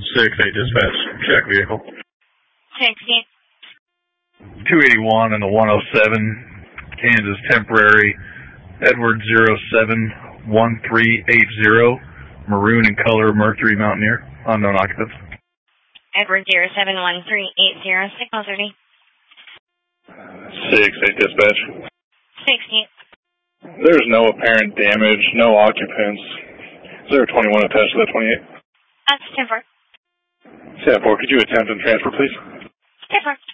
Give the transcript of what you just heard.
6-8 dispatch, check vehicle. 6-8. 281 and the 107, Kansas temporary, Edward 071380, maroon in color, Mercury Mountaineer, unknown occupants. Edward 071380, signal 30. 6-8 dispatch. 6-8. There's no apparent damage, no occupants. Is there a 21 attached to that 28? That's 10-4. 10-4, could you attempt and transfer, please? 10-4.